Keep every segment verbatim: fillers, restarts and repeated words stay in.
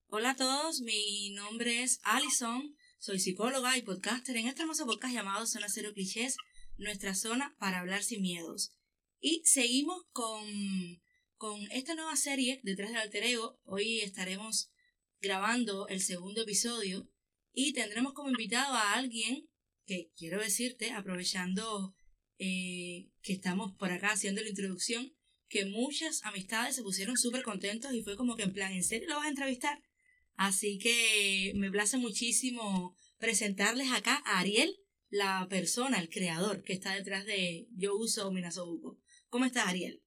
Hola a todos, mi nombre es Alison, soy psicóloga y podcaster en este hermoso podcast llamado Zona Cero Clichés, nuestra zona para hablar sin miedos. Y seguimos con, con esta nueva serie Detrás del Alter Ego. Hoy estaremos grabando el segundo episodio y tendremos como invitado a alguien que quiero decirte, aprovechando eh, que estamos por acá haciendo la introducción, que muchas amistades se pusieron súper contentos y fue como que en plan, ¿en serio lo vas a entrevistar? Así que me place muchísimo presentarles acá a Ariel, la persona, el creador que está detrás de Yo Uso Minasobuco. ¿Cómo estás, Ariel?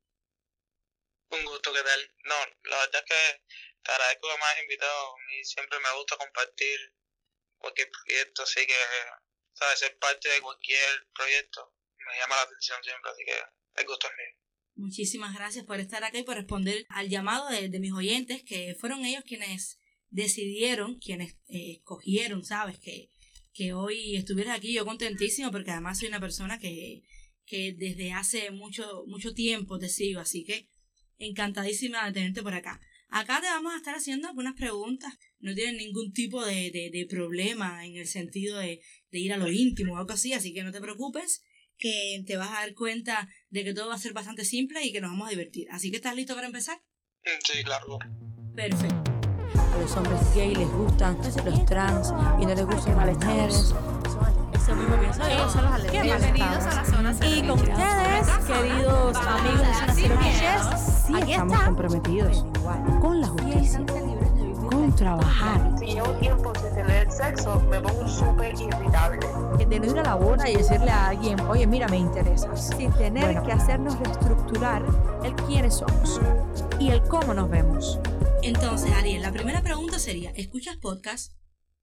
Un gusto, ¿qué tal? No, la verdad es que te agradezco que me hayas invitado. A mí siempre me gusta compartir cualquier proyecto, así que, ¿sabes? Ser parte de cualquier proyecto me llama la atención siempre, así que el gusto es mío. Muchísimas gracias por estar acá y por responder al llamado de, de mis oyentes, que fueron ellos quienes decidieron, quienes eh, escogieron, ¿sabes? Que, que hoy estuvieras aquí, yo contentísimo, porque además soy una persona que, que desde hace mucho, mucho tiempo te sigo, así que encantadísima de tenerte por acá. Acá te vamos a estar haciendo algunas preguntas, no tienen ningún tipo de, de, de problema en el sentido de, de ir a lo íntimo o algo así, así que no te preocupes, que te vas a dar cuenta de que todo va a ser bastante simple y que nos vamos a divertir. Así que, ¿estás listo para empezar? Sí, claro. Perfecto. A los hombres gay les gustan los trans y no les gustan las mujeres. Eso mismo pienso yo. Bienvenidos a la Zona Cero. Y con ustedes, queridos amigos de Zona Cero Clichés, sí estamos comprometidos con la justicia, con trabajar. Si llevo tiempo sin tener sexo, me pongo súper irritable. De no ir a la boda y decirle a alguien, oye, mira, me interesas. Sin tener bueno. que hacernos reestructurar el quiénes somos y el cómo nos vemos. Entonces, Ariel, la primera pregunta sería, ¿escuchas podcast?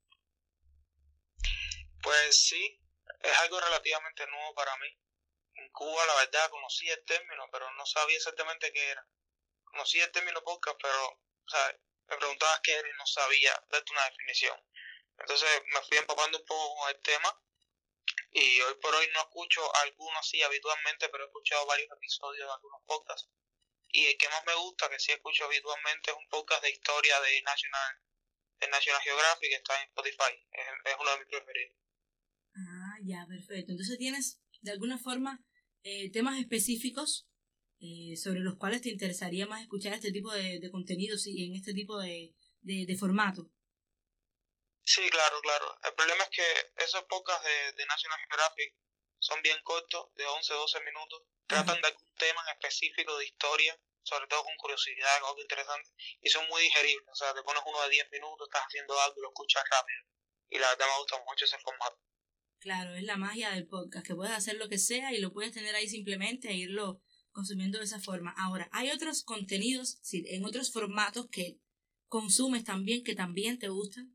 Pues sí, es algo relativamente nuevo para mí. En Cuba, la verdad, conocía el término, pero no sabía exactamente qué era. Conocía el término podcast, pero, ¿sabes? Me preguntabas qué era y no sabía darte una definición. Entonces me fui empapando un poco con el tema y hoy por hoy no escucho algunos así habitualmente, pero he escuchado varios episodios de algunos podcasts. Y el que más me gusta, que sí escucho habitualmente, es un podcast de historia de National, de National Geographic, que está en Spotify. Es, es uno de mis preferidos. Ah, ya, perfecto. Entonces tienes, de alguna forma, eh, temas específicos eh, sobre los cuales te interesaría más escuchar este tipo de, de contenidos y en este tipo de, de, de formato. Sí, claro, claro. El problema es que esos podcasts de, de National Geographic son bien cortos, de once a doce minutos. Tratan Ajá. de algún tema en específico de historia, sobre todo con curiosidad, algo interesante, y son muy digeribles. O sea, te pones uno de diez minutos, estás haciendo algo y lo escuchas rápido. Y la verdad me gusta mucho ese formato. Claro, es la magia del podcast, que puedes hacer lo que sea y lo puedes tener ahí simplemente e irlo consumiendo de esa forma. Ahora, hay otros contenidos, sí, en otros formatos que consumes también, que también te gustan.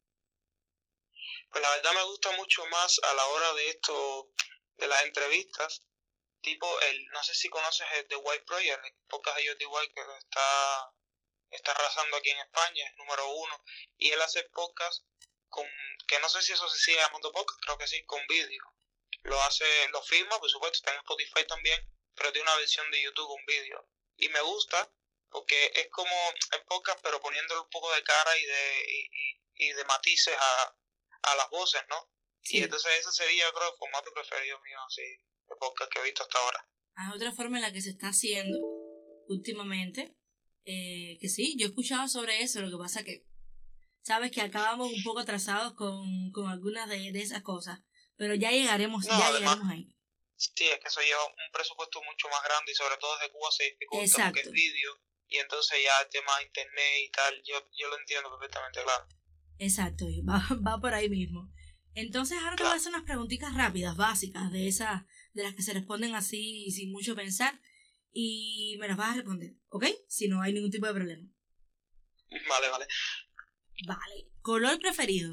Pues la verdad me gusta mucho más a la hora de esto, de las entrevistas, tipo el, no sé si conoces el The White Project, el podcast de Jordi White que está, está arrasando aquí en España, es número uno, y él hace podcast con, que no sé si eso se sigue llamando podcast, creo que sí, con vídeo. Lo hace, lo filma, por supuesto, está en Spotify también, pero tiene una versión de YouTube con vídeo. Y me gusta porque es como el podcast, pero poniéndole un poco de cara y de, y, y de matices a, a las voces, ¿no? Sí. Y entonces ese sería, creo, el formato preferido mío, así, de podcast que he visto hasta ahora. Hay otra forma en la que se está haciendo últimamente, eh, que sí, yo he escuchado sobre eso, lo que pasa que sabes que acabamos un poco atrasados con, con algunas de, de esas cosas, pero ya llegaremos, no, ya además, llegaremos ahí. Sí, es que eso lleva un presupuesto mucho más grande y sobre todo desde Cuba se dificulta porque es vídeo y entonces ya el tema de internet y tal, yo, yo lo entiendo perfectamente, claro. Exacto, va, va por ahí mismo. Entonces ahora claro. te voy a hacer unas preguntitas rápidas, básicas, de esas, de las que se responden así sin mucho pensar y me las vas a responder, ¿ok? Si no hay ningún tipo de problema. Vale, vale. Vale. ¿Color preferido?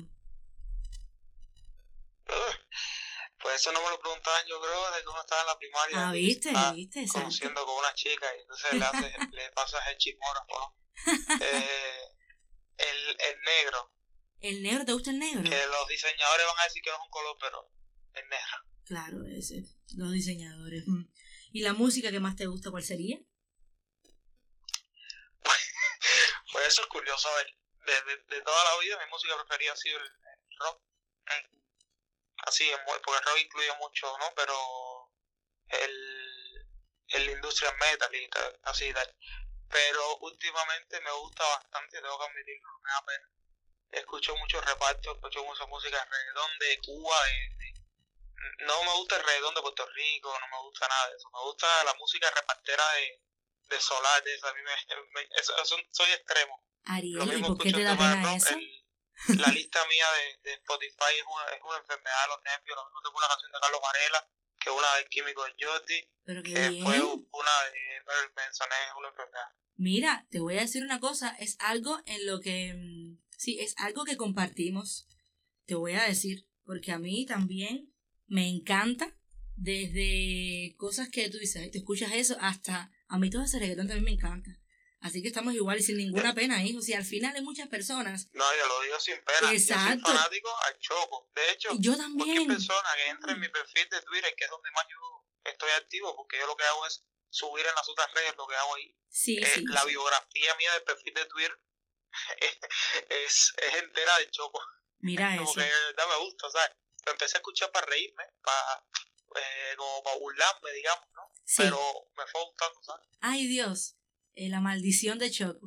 Uh, pues eso no me lo preguntaban yo creo desde que uno estaba en la primaria. Ah, ¿viste? ¿Viste? Exacto. Conociendo con una chica y entonces le, hace, le pasas el chismógrafo, ¿no? eh, el, el negro. ¿El negro? ¿Te gusta el negro? Que los diseñadores van a decir que no es un color, pero es negro. Claro, ese. Los diseñadores. ¿Y la música que más te gusta cuál sería? Pues eso es curioso, a ver. de, de, de toda la vida mi música preferida ha sido el, el rock. Así, porque el rock incluye mucho, ¿no? Pero el, el industrial metal y tal, así y tal. Pero últimamente me gusta bastante, tengo que admitirlo, no me da pena. Escucho mucho reparto, escucho mucha música de reggaetón de Cuba, de, de, no me gusta el reggaetón de Puerto Rico, no me gusta nada de eso, me gusta la música repartera de, de Solar, de eso, a mí me, me eso, eso, soy extremo. Ariel, ¿y por qué te da pena rock, eso? El, la lista mía de, de Spotify es una, es una enfermedad de los nervios, lo mismo tengo una canción de Carlos Varela, que una del Químico de Jordi, Pero qué que bien. fue una de Marilyn Manson, es una enfermedad. Mira, te voy a decir una cosa, es algo en lo que, sí, es algo que compartimos, te voy a decir, porque a mí también me encanta, desde cosas que tú dices, te escuchas eso, hasta, a mí todo ese reggaetón también me encanta. Así que estamos igual y sin ninguna pena, hijo. Si al final hay muchas personas. No, yo lo digo sin pena. Exacto. Yo soy fanático al Choco. De hecho, yo también. Cualquier persona que entre en mi perfil de Twitter, que es donde más yo estoy activo, porque yo lo que hago es subir en las otras redes lo que hago ahí. Sí, eh, sí. La sí. biografía mía del perfil de Twitter es, es entera del Choco. Mira eso. Porque de verdad me gusta, ¿sabes? Lo empecé a escuchar para reírme, para eh, como para burlarme, digamos, ¿no? Sí. Pero me fue gustando, ¿sabes? Ay, Dios. Eh, la maldición de Choco.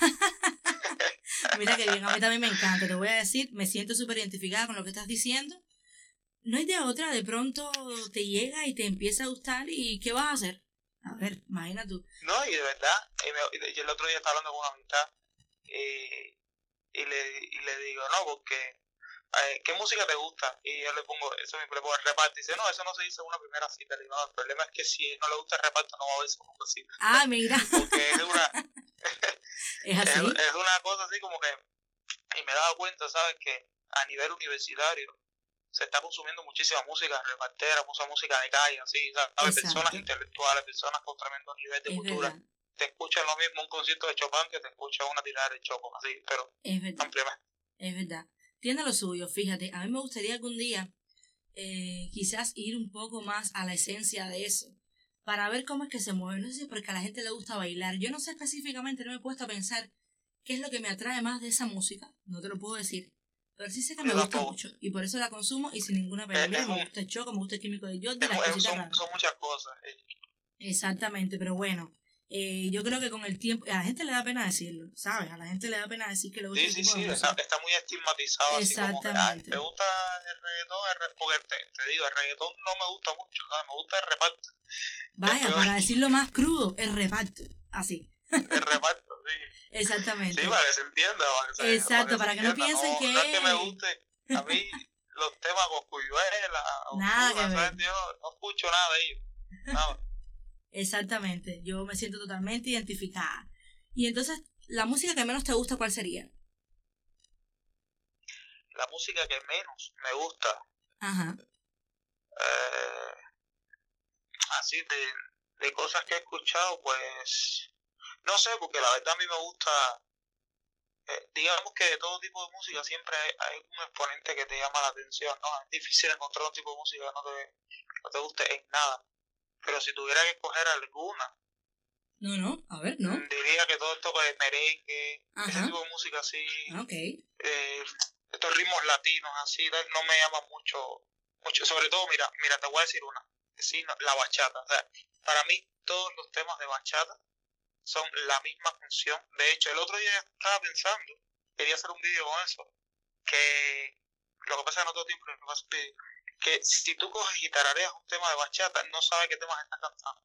Mira que bien, a mí también me encanta, te voy a decir, me siento súper identificada con lo que estás diciendo. No hay de otra, de pronto te llega y te empieza a gustar y ¿qué vas a hacer? A ver, imagina tú. No, y de verdad, y, me, y el otro día estaba hablando con una amistad y, y, le, y le digo, no, porque eh, ¿qué música te gusta? Y yo le pongo, eso me pongo el reparto, y dice, no, eso no se dice en una primera cita. Le digo, no, el problema es que si no le gusta el reparto no va a haber segunda cita. Ah, mira. Porque es una es así. Es, es una cosa así como que, y me he dado cuenta, ¿sabes? Que a nivel universitario se está consumiendo muchísima música repartera, mucha música de calle, así, ¿sabes? Personas intelectuales, personas con tremendo nivel de es cultura. Verdad. Te escuchan lo mismo un concierto de Chopin que te escucha una tirada de Choco, así, pero es verdad. ampliamente. Es verdad. Tiene lo suyo, fíjate. A mí me gustaría algún día eh, quizás ir un poco más a la esencia de eso, para ver cómo es que se mueve. No sé si es porque a la gente le gusta bailar. Yo no sé específicamente, no me he puesto a pensar qué es lo que me atrae más de esa música. No te lo puedo decir. Pero sí sé que me gusta mucho. Y por eso la consumo y sin ninguna pena. Mira, me gusta el Choco, me gusta el Químico de Jordi, las cositas son, raras. son muchas cosas. Eh. Exactamente, pero bueno. Eh, yo creo que con el tiempo, a la gente le da pena decirlo, ¿sabes? A la gente le da pena decir que le gusta sí, el sí, tipo sí, de está, está muy estigmatizado. Exactamente. Así como que, ¿te gusta el reggaetón? El, porque te, te digo, el reggaetón no me gusta mucho, ¿sabes? Me gusta el reparto. Vaya, Pero, para decirlo más crudo, el reparto, así. El reparto, sí. Exactamente. Sí, para que se entienda. Para que Exacto, se, para que, para que no piensen no, que... No es que me guste, a mí los temas con Cuyuela, nada que ver. ¿sabes? Yo no escucho nada de ellos, nada. Exactamente, yo me siento totalmente identificada. Y entonces, ¿la música que menos te gusta cuál sería? La música que menos me gusta. Ajá. Eh, así de, de cosas que he escuchado, pues no sé, porque la verdad a mí me gusta, eh, digamos que de todo tipo de música siempre hay, hay un exponente que te llama la atención, ¿no? Es difícil encontrar un tipo de música que no te, no te guste en nada. Pero si tuviera que escoger alguna, no, no, a ver, no. Diría que todo esto de merengue, Ajá. ese tipo de música así, okay. eh, estos ritmos latinos así, no me llaman mucho, mucho. Sobre todo, mira, mira, te voy a decir una, sí, no, la bachata. O sea, para mí todos los temas de bachata son la misma función. De hecho, el otro día estaba pensando, quería hacer un vídeo con eso, que lo que pasa es que no todo tiempo lo hace un vídeo, que si tú coges y tarareas un tema de bachata, no sabes qué temas estás cantando.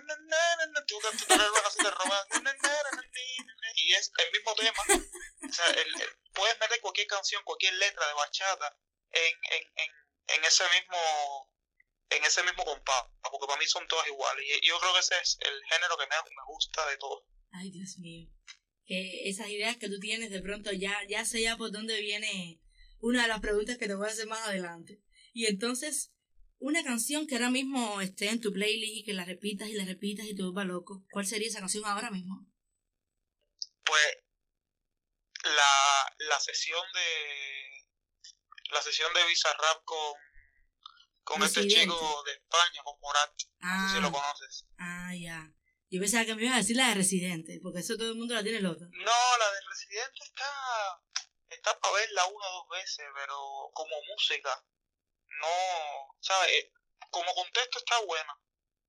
Y es el mismo tema. O sea, el, el, puedes meter cualquier canción, cualquier letra de bachata en, en, en, en ese mismo en ese mismo compás, porque para mí son todas iguales. Y yo creo que ese es el género que me, me gusta de todo. Ay, Dios mío. Que esas ideas que tú tienes, de pronto ya, ya sé ya por dónde viene una de las preguntas que te voy a hacer más adelante. Y entonces, una canción que ahora mismo esté en tu playlist y que la repitas y la repitas y te vuelva loco, ¿cuál sería esa canción ahora mismo? Pues la, la sesión de la sesión de Bizarrap con con Residente. Este chico de España, con Morat, ah, no sé si lo conoces. Ah, ya. Yo pensaba que me ibas a decir la de Residente, porque eso todo el mundo la tiene loca. No, la de Residente está, está para verla una o dos veces, pero como música, no, ¿sabes? Como contexto está buena,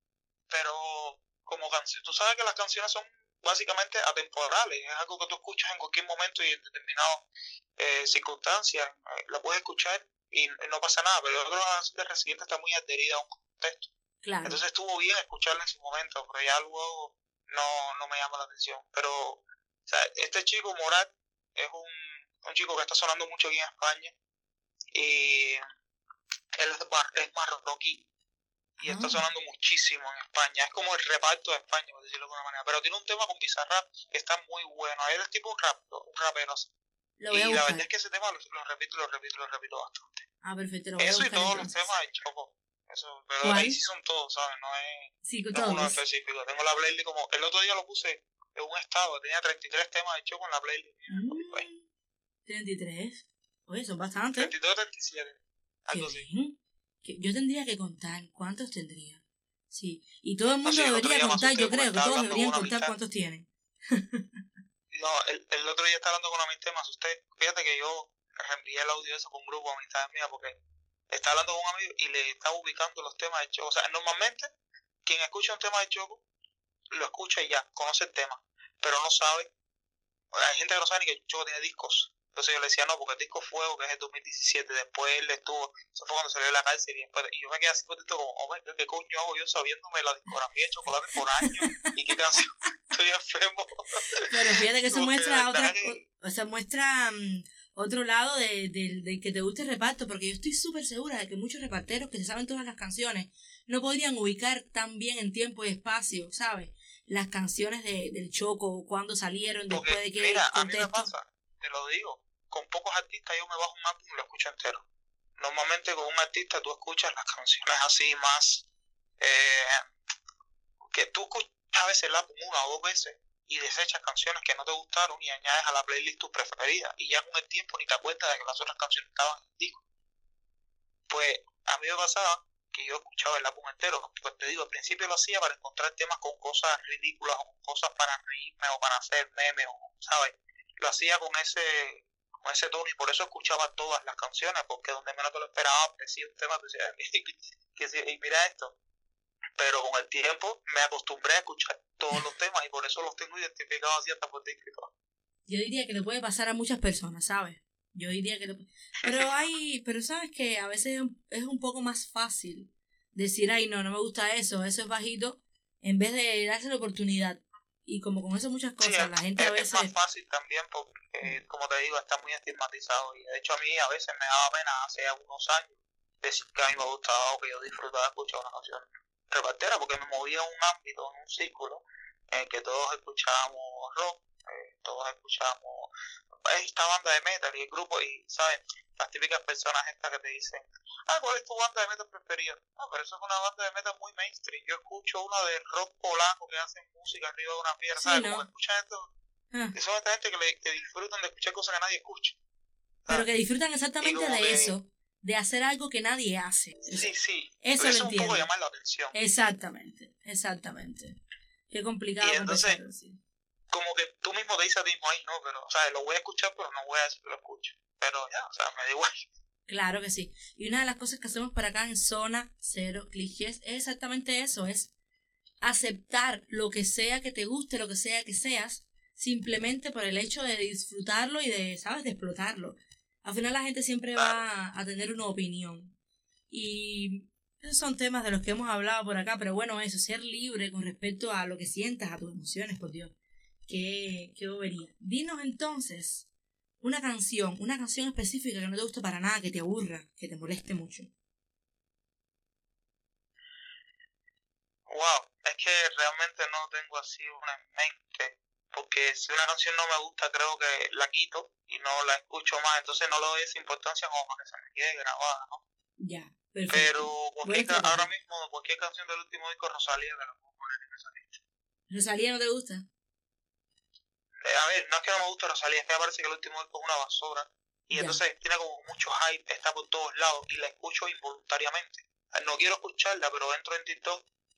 pero como canción, tú sabes que las canciones son básicamente atemporales, es algo que tú escuchas en cualquier momento y en determinadas eh, circunstancias, eh, la puedes escuchar y no pasa nada, pero yo creo que la canción de Residente está muy adherida a un contexto. Claro. Entonces estuvo bien escucharla en su momento, pero ya luego no, no me llama la atención. Pero, o sea, este chico Morat es un, un chico que está sonando mucho aquí en España y él es, mar, es marroquí y ah. está sonando muchísimo en España. Es como el reparto de España, por decirlo de alguna manera. Pero tiene un tema con Bizarrap que está muy bueno. Él es tipo un, rap, un rapero así. Lo voy a y buscar. La verdad es que ese tema lo, lo repito, lo repito, lo repito bastante. Ah, perfecto. Lo voy Eso a y todos entonces. los temas de Choco. Eso, pero ¿Cuál? ahí sí son todos, ¿sabes? No es, sí, no todos. es uno específico. Tengo la playlist como... El otro día lo puse en un estado, tenía treinta y tres temas de Choco en la playlist. Mm, treinta y tres. Oye, son bastantes. treinta y dos, treinta y siete. Algo así. Yo tendría que contar cuántos tendría. Sí. Y todo el mundo no, sí, debería contar, yo creo que todos deberían contar cuántos tienen. No, el, el otro día estaba hablando con una amistad, me asusté. Fíjate que yo reenvié el audio de eso con un grupo de amistades mías porque estaba hablando con un amigo y le estaba ubicando los temas de Choco. O sea, normalmente quien escucha un tema de Choco lo escucha y ya, conoce el tema, pero no sabe. Hay gente que no sabe ni que Choco tiene discos. Entonces yo le decía, no, porque el disco Fuego, que es el dos mil diecisiete, después él estuvo, eso fue cuando salió de la cárcel y después, y yo me quedé así contento como, hombre, ¿qué coño hago yo sabiéndome la discografía de Chocolate por años? ¿Y qué canción? Estoy enfermo. Pero fíjate que eso muestra otra, que... o sea, muestra um, otro lado de, de, de que te guste el reparto, porque yo estoy súper segura de que muchos reparteros que se saben todas las canciones no podrían ubicar tan bien en tiempo y espacio, ¿sabes? Las canciones de, del Choco, cuándo salieron, porque, después de que mira, contexto. A mí me pasa, te lo digo, con pocos artistas yo me bajo un álbum y lo escucho entero. Normalmente con un artista tú escuchas las canciones así más, eh, que tú escuchas a veces el álbum una o dos veces y desechas canciones que no te gustaron y añades a la playlist tus preferidas y ya con el tiempo ni te acuerdas de que las otras canciones estaban en el disco. Pues a mí me pasaba que yo escuchaba el álbum entero, pues te digo, al principio lo hacía para encontrar temas con cosas ridículas o con cosas para reírme o para hacer memes, o, ¿sabes? Lo hacía con ese con ese tono y por eso escuchaba todas las canciones, porque donde menos te lo esperaba aparecía un tema que, que, que, y mira esto. Pero con el tiempo me acostumbré a escuchar todos los temas y por eso los tengo identificados así hasta por disco. Yo diría que le puede pasar a muchas personas, ¿sabes? Yo diría que le... Pero hay... Pero sabes que a veces es un poco más fácil decir, ay, no, no me gusta eso, eso es bajito, en vez de darse la oportunidad. Y como con eso muchas cosas, sí, la gente es, a veces... Es más fácil también porque, eh, como te digo, está muy estigmatizado. Y de hecho a mí a veces me daba pena hace algunos años decir que a mí me gustaba o que yo disfrutaba escuchar una canción repartera porque me movía en un ámbito, en un círculo en el que todos escuchábamos rock, eh, todos escuchábamos esta banda de metal y el grupo y, ¿sabes? Las típicas personas estas que te dicen, ah, ¿cuál es tu banda de metal preferida? No, pero eso es una banda de metal muy mainstream. Yo escucho una de rock polaco que hacen música arriba de una piedra, ¿sabes? Sí, ¿no? Como escuchan esto, ah. Y son esta gente que, le, que disfrutan de escuchar cosas que nadie escucha, ¿sabes? Pero que disfrutan exactamente de que... eso. De hacer algo que nadie hace. Sí, sí. Eso lo es entiendo. un poco llamar la atención. Exactamente, exactamente. Qué complicado. Y entonces, como que tú mismo te dices a ti mismo, ay, no, pero, o sea, lo voy a escuchar, pero no voy a decir que lo escucho. Pero ya, o sea, me da igual. Claro que sí. Y una de las cosas que hacemos para acá en Zona Cero Clichés es exactamente eso, es aceptar lo que sea que te guste, lo que sea que seas, simplemente por el hecho de disfrutarlo y de, ¿sabes?, de explotarlo. Al final la gente siempre va a tener una opinión. Y esos son temas de los que hemos hablado por acá, pero bueno, eso, ser libre con respecto a lo que sientas, a tus emociones, por Dios. Qué, qué bobería. Dinos entonces una canción, una canción específica que no te guste para nada, que te aburra, que te moleste mucho. Wow, es que realmente no tengo así una en mente. Porque si una canción no me gusta, creo que la quito y no la escucho más. Entonces no le doy esa importancia como para que se me quede grabada, ¿no? Ya, perfecto. Pero cualquier ca- ahora mismo, cualquier canción del último disco, Rosalía, me la puedo poner en esa lista. ¿Rosalía no te gusta? Eh, a ver, no es que no me guste Rosalía, es que me parece que el último disco es una basura. Y ya. Entonces tiene como mucho hype, está por todos lados y la escucho involuntariamente. No quiero escucharla, pero entro en TikTok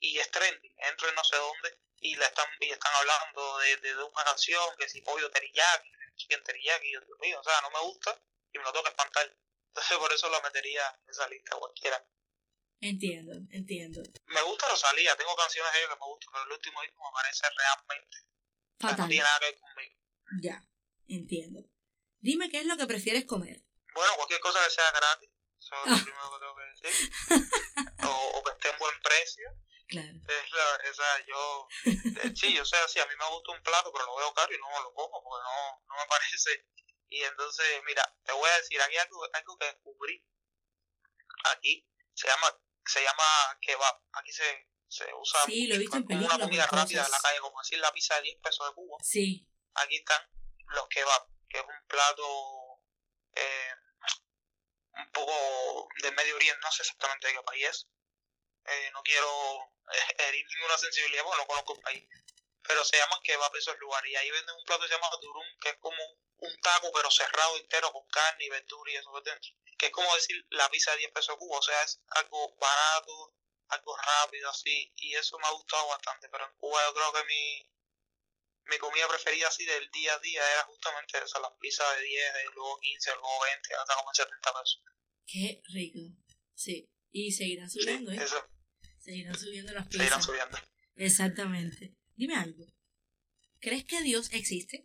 y es trending, entro en no sé dónde y la están y están hablando de, de, de una canción que si pollo teriyaki, chicken teriyaki, y yo, Dios mío, o sea, no me gusta y me lo tengo que espantar. Entonces por eso la metería en esa lista cualquiera. Entiendo, entiendo. Me gusta Rosalía, tengo canciones de ella que me gustan, pero el último disco me parece realmente, o sea, no Fatal. tiene nada que ver conmigo. Ya, entiendo. Dime qué es lo que prefieres comer. Bueno, cualquier cosa que sea gratis, eso es lo primero que tengo que decir. O, o que esté en buen precio. Claro. Es la, esa, yo, eh, sí, yo sé, así, a mí me gusta un plato, pero lo veo caro y no me lo como porque no, no me parece. Y entonces, mira, te voy a decir, aquí hay algo, algo que descubrí. Aquí se llama, se llama kebab. Aquí se, se usa Sí, lo he visto en como una películas, comida en rápida de la cosas. calle, como decir la pizza de diez pesos de Cuba. Sí. Aquí están los kebab, que es un plato eh, un poco de Medio Oriente, no sé exactamente de qué país es. Eh, no quiero herir ninguna sensibilidad porque no conozco el país, pero se llaman kebab esos lugares y ahí venden un plato que se llama durum, que es como un taco pero cerrado entero con carne y verdura y eso por dentro, que es como decir la pizza de diez pesos de Cuba, o sea, es algo barato, algo rápido así, y eso me ha gustado bastante. Pero en Cuba yo creo que mi mi comida preferida así del día a día era justamente esa, las pizzas de diez, de luego quince, luego veinte, hasta como en setenta pesos. Qué rico. Sí. Y seguirán subiendo, Sí, ¿eh? eso, Seguirán subiendo las seguirán pizzas. subiendo. Exactamente. Dime algo. ¿Crees que Dios existe?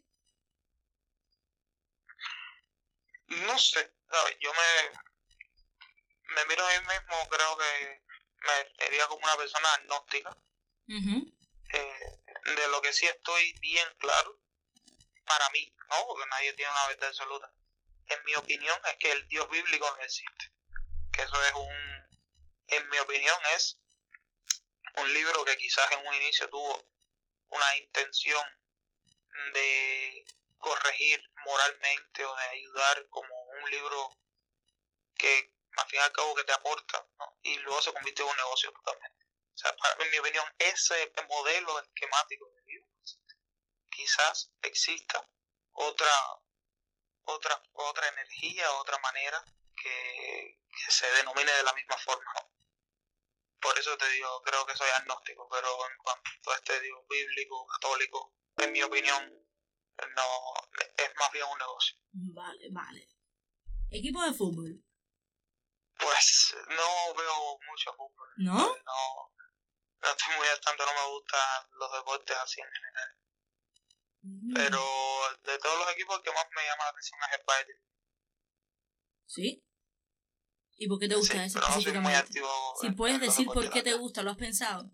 No sé, ¿sabes? Yo me, me miro a mí mismo, creo que me vería como una persona agnóstica. Uh-huh. Eh, de lo que sí estoy bien claro, para mí, ¿no? Porque nadie tiene una verdad absoluta. En mi opinión es que el Dios bíblico no existe. Que eso es un, en mi opinión es un libro que quizás en un inicio tuvo una intención de corregir moralmente o de ayudar, como un libro que al fin y al cabo que te aporta, ¿no? Y luego se convirtió en un negocio totalmente. O sea, para, en mi opinión, ese modelo esquemático de vida, quizás exista otra otra otra energía, otra manera que, que se denomine de la misma forma, ¿no? Por eso te digo, creo que soy agnóstico, pero en cuanto a este Dios bíblico, católico, en mi opinión, no, es más bien un negocio. Vale, vale. ¿Equipo de fútbol? Pues no veo mucho fútbol. ¿No? No, no estoy muy al tanto, no me gustan los deportes así en general. Mm. Pero de todos los equipos, el que más me llama la atención es el Bayern. ¿Sí? ¿Y por qué te gusta Sí, ese pero no soy muy específicamente? activo. Si en- puedes en los decir por deportes, qué te la verdad. gusta, ¿lo has pensado?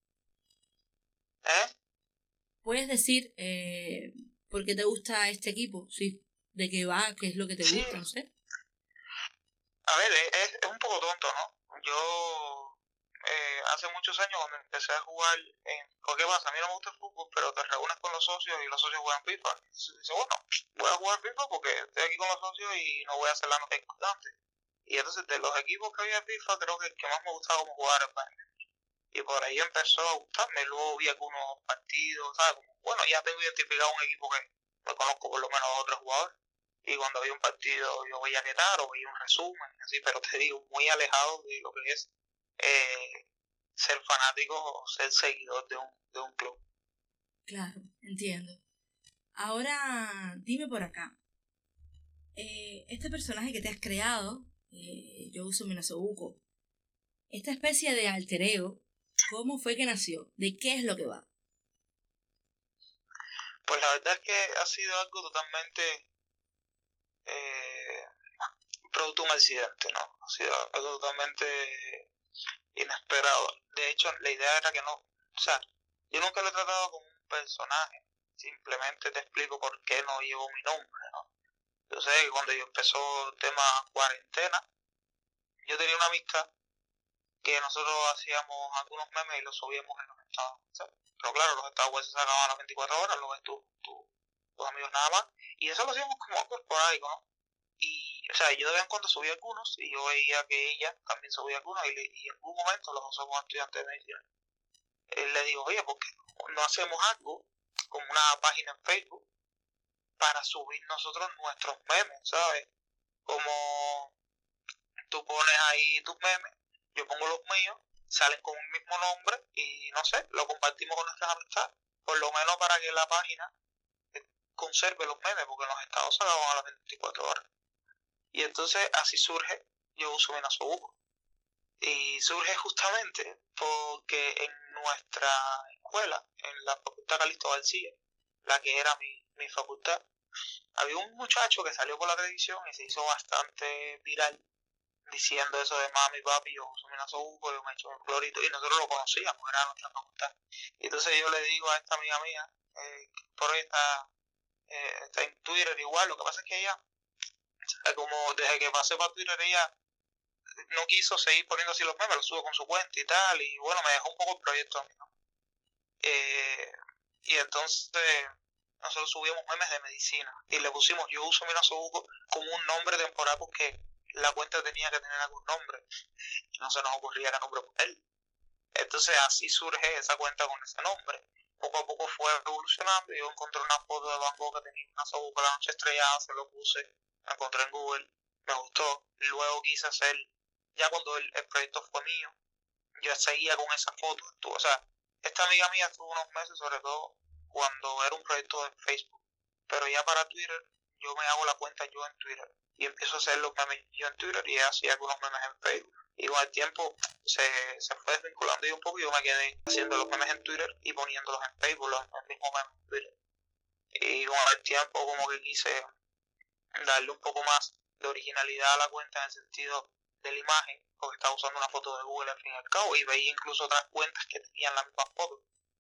¿Eh? ¿Puedes decir eh, por qué te gusta este equipo? Sí. ¿De qué va? ¿Qué es lo que te Sí. gusta? No sé. A ver, es, es un poco tonto, ¿no? Yo eh, hace muchos años cuando empecé a jugar, en, ¿por qué pasa? A mí no me gusta el fútbol, pero te reúnes con los socios y los socios juegan FIFA. Entonces dices, bueno, voy a jugar FIFA porque estoy aquí con los socios y no voy a hacer la nota importante. Y entonces de los equipos que había en FIFA, creo que el que más me gustaba como jugar era el Bayern. Y por ahí empezó a gustarme, luego vi algunos partidos, ¿sabes? Como, bueno, ya tengo identificado un equipo que me conozco por lo menos a otros jugadores. Y cuando había un partido yo veía qué tal, o veía un resumen, así, pero te digo, muy alejado de lo que es eh, ser fanático o ser seguidor de un, de un club. Claro, entiendo. Ahora, dime por acá. Eh, este personaje que te has creado, eh, Youzo Minazobuko, esta especie de alter ego, ¿cómo fue que nació? ¿De qué es lo que va? Pues la verdad es que ha sido algo totalmente eh, producto de un accidente, ¿no? Ha sido algo totalmente inesperado. De hecho, la idea era que no, o sea, yo nunca lo he tratado como un personaje, simplemente te explico por qué no llevo mi nombre, ¿no? Yo sé que cuando yo empezó el tema cuarentena, yo tenía una amistad que nosotros hacíamos algunos memes y los subíamos en los estados, ¿sabes? Pero claro, los estados web se sacaban a las veinticuatro horas, lo ves tú, tú, tus amigos nada más, y eso lo hacíamos como algo esporádico, ¿no? Y, o sea, yo de vez en cuando subía algunos y yo veía que ella también subía algunos y, le, y en algún momento los dos somos estudiantes de medicina. Él le digo, oye, ¿por qué no hacemos algo como una página en Facebook para subir nosotros nuestros memes, ¿sabes? Como tú pones ahí tus memes, yo pongo los míos, salen con un mismo nombre y no sé, lo compartimos con nuestras amistades, por lo menos para que la página conserve los memes, porque en los estados se acaban a las veinticuatro horas. Y entonces así surge Yo Uso mi Nasobuco. Y surge justamente porque en nuestra escuela, en la Facultad Calixto García, la que era mi, mi facultad, había un muchacho que salió por la televisión y se hizo bastante viral diciendo eso de mami, papi, yo uso mi nasobuco, yo me echo mi clorito, y nosotros lo conocíamos, era nuestra facultad. Y entonces yo le digo a esta amiga mía, eh, que por ahí está, eh, está en Twitter igual, lo que pasa es que ella, como desde que pasé para Twitter, ella no quiso seguir poniendo así los memes, los subo con su cuenta y tal, y bueno, me dejó un poco el proyecto a mí, ¿no? Eh, y entonces nosotros subíamos memes de medicina y le pusimos Yo Uso mi Nasobuco como un nombre temporal porque la cuenta tenía que tener algún nombre y no se nos ocurría qué nombre poner. Entonces así surge esa cuenta con ese nombre. Poco a poco fue evolucionando y yo encontré una foto de Van Gogh que tenía un nasobuco la noche estrellada, se lo puse, la encontré en Google, me gustó, luego quise hacer, ya cuando el, el proyecto fue mío, yo seguía con esa foto, o sea, esta amiga mía estuvo unos meses, sobre todo cuando era un proyecto de Facebook, pero ya para Twitter, yo me hago la cuenta yo en Twitter y empiezo a hacer los memes yo en Twitter y hacía algunos memes en Facebook. Y con el tiempo se, se fue desvinculando yo un poco y yo me quedé haciendo los memes en Twitter y poniéndolos en Facebook, los, el mismo meme en Twitter. Y con el tiempo como que quise darle un poco más de originalidad a la cuenta en el sentido de la imagen, porque estaba usando una foto de Google al fin y al cabo y veía incluso otras cuentas que tenían la misma foto.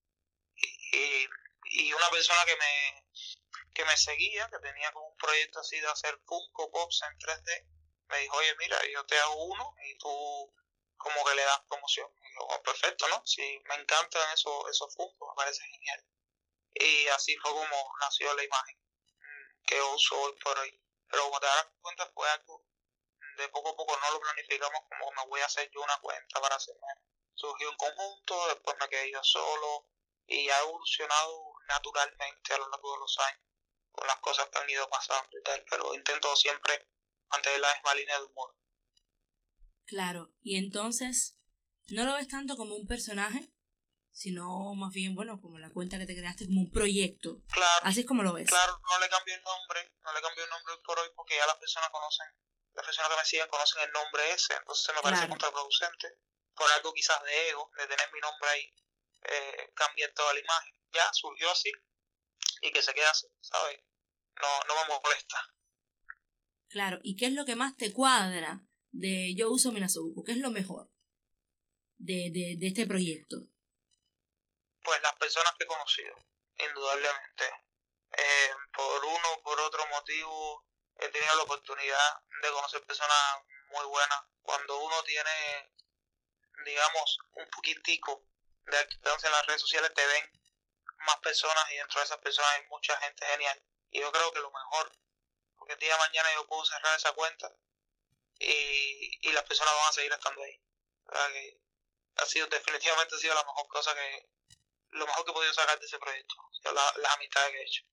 Y, y, y una persona que me que me seguía, que tenía como un proyecto así de hacer Funko Pops en tres D, me dijo, oye, mira, yo te hago uno y tú como que le das promoción. Y yo, oh, perfecto, ¿no? Si me encantan esos, esos Funko, me parece genial. Y así fue como nació la imagen que uso hoy por hoy. Pero como te darás cuenta, fue algo de poco a poco, no lo planificamos como me voy a hacer yo una cuenta para hacerme. Surgió en conjunto, después me quedé yo solo y ha evolucionado naturalmente a lo largo de los años con las cosas que han ido pasando y tal, pero intento siempre mantener la misma línea de humor. Claro, y entonces no lo ves tanto como un personaje, sino más bien, bueno, como la cuenta que te creaste, como un proyecto. Claro. Así es como lo ves. Claro, no le cambié el nombre, no le cambié el nombre hoy por hoy porque ya las personas conocen, las personas que me siguen conocen el nombre ese, entonces me parece claro. contraproducente, por algo quizás de ego, de tener mi nombre ahí, eh, cambiar toda la imagen. Ya surgió así y que se quede así, ¿sabes? No, no me molesta. Claro, ¿y qué es lo que más te cuadra de Yo Uso mi Nasobuco? ¿Qué es lo mejor de, de, de este proyecto? Pues las personas que he conocido, indudablemente. Eh, por uno o por otro motivo he tenido la oportunidad de conocer personas muy buenas. Cuando uno tiene, digamos, un poquitico de alcance en las redes sociales, te ven más personas y dentro de esas personas hay mucha gente genial. Y yo creo que lo mejor, porque el día de mañana yo puedo cerrar esa cuenta y, y las personas van a seguir estando ahí. O sea que ha sido, definitivamente ha sido la mejor cosa que, lo mejor que he podido sacar de ese proyecto, o sea, la, las amistades que he hecho.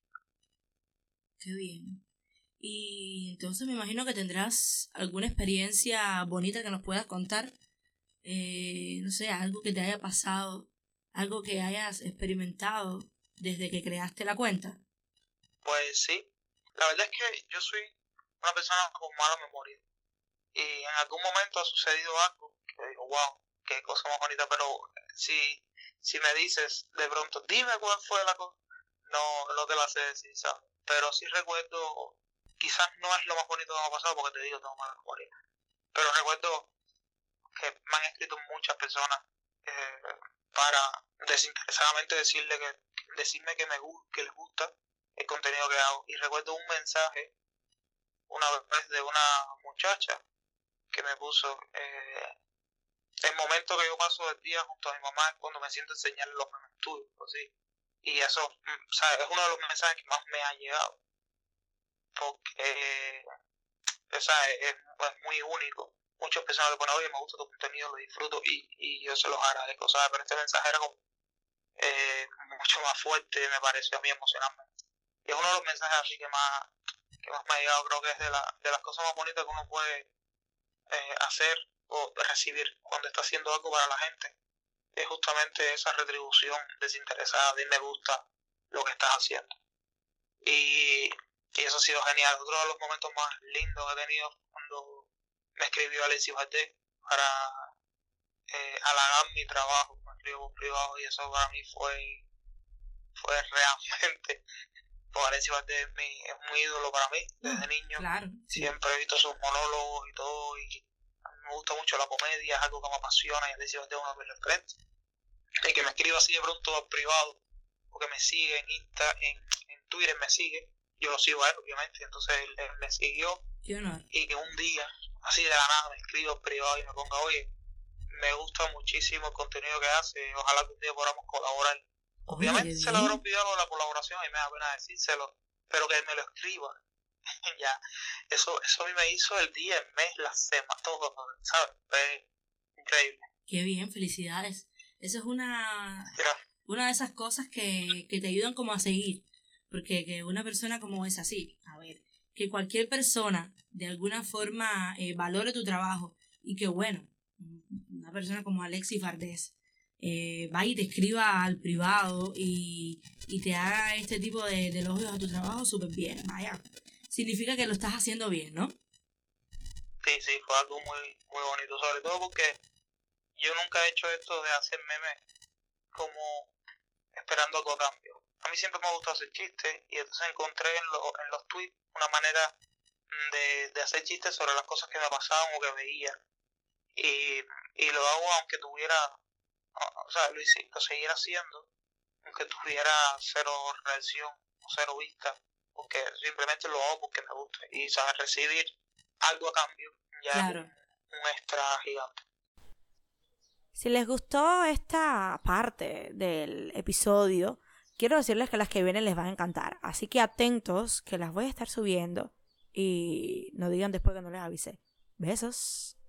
Qué bien. Y entonces me imagino que tendrás alguna experiencia bonita que nos puedas contar, eh, no sé, algo que te haya pasado, algo que hayas experimentado desde que creaste la cuenta. Pues sí, la verdad es que yo soy una persona con mala memoria y en algún momento ha sucedido algo que digo, wow, qué cosa más bonita, pero si, si me dices de pronto, dime cuál fue la cosa, no, no te la sé decir, ¿sabes? Pero sí recuerdo, quizás no es lo más bonito que me ha pasado porque te digo, tengo mala memoria, pero recuerdo que me han escrito muchas personas eh, para desinteresadamente decirle que, decirme que me que les gusta el contenido que hago. Y recuerdo un mensaje una vez de una muchacha que me puso eh, el momento que yo paso del día junto a mi mamá es cuando me siento a enseñarle los memes tuyos, así. Y eso, ¿sabes? Es uno de los mensajes que más me ha llegado porque o sea, es, es muy único. Muchas personas le ponen, oye, me gusta tu contenido, lo disfruto y, y yo se los agradezco, ¿sabes? Pero este mensaje era como eh, mucho más fuerte, me pareció a mí emocionalmente. Y es uno de los mensajes así que más, que más me ha llegado, creo que es de, la, de las cosas más bonitas que uno puede eh, hacer o recibir cuando está haciendo algo para la gente es justamente esa retribución desinteresada de me gusta lo que estás haciendo. Y, y eso ha sido genial. Otro de los momentos más lindos que he tenido fue cuando me escribió Alexis Valdés para eh, halagar mi trabajo, me escribió por privado, y eso para mí fue, fue realmente, pues Alexis Valdés es, mi, es un ídolo para mí desde niño. Claro, sí. Siempre he visto sus monólogos y todo, y a mí me gusta mucho la comedia, es algo que me apasiona, y Alexis Valdés es una de frente. Y que me escriba así de pronto al privado, o que me sigue en Insta, en, en Twitter me sigue, yo lo sigo a él obviamente, entonces él, él me siguió, y que un día, así de la nada, me escriba al privado y me ponga, oye, me gusta muchísimo el contenido que hace, ojalá que un día podamos colaborar. Obviamente se le habrá olvidado la colaboración y me da pena decírselo, pero que él me lo escriba. Ya, eso, eso a mí me hizo el día, el mes, la semana, todo, ¿sabes? Fue increíble. Qué bien, felicidades. Eso es una, una de esas cosas que, que te ayudan como a seguir, porque que una persona como es así, a ver, que cualquier persona de alguna forma eh, valore tu trabajo, y que bueno, una persona como Alexis Valdés eh, va y te escriba al privado y, y te haga este tipo de, de elogios a tu trabajo súper bien, vaya, significa que lo estás haciendo bien, ¿no? Sí, sí, fue algo muy, muy bonito, sobre todo porque yo nunca he hecho esto de hacer memes como esperando algo a cambio. A mí siempre me ha gustado hacer chistes, y entonces encontré en, lo, en los tweets una manera de, de hacer chistes sobre las cosas que me pasaban o que veía. Y, y lo hago aunque tuviera, o sea, lo, hice, lo seguirá haciendo, aunque tuviera cero reacción o cero vista, porque simplemente lo hago porque me gusta. Y sabes, recibir algo a cambio ya claro. es un, un extra gigante. Si les gustó esta parte del episodio, quiero decirles que las que vienen les van a encantar. Así que atentos, que las voy a estar subiendo y no digan después que no les avisé. Besos.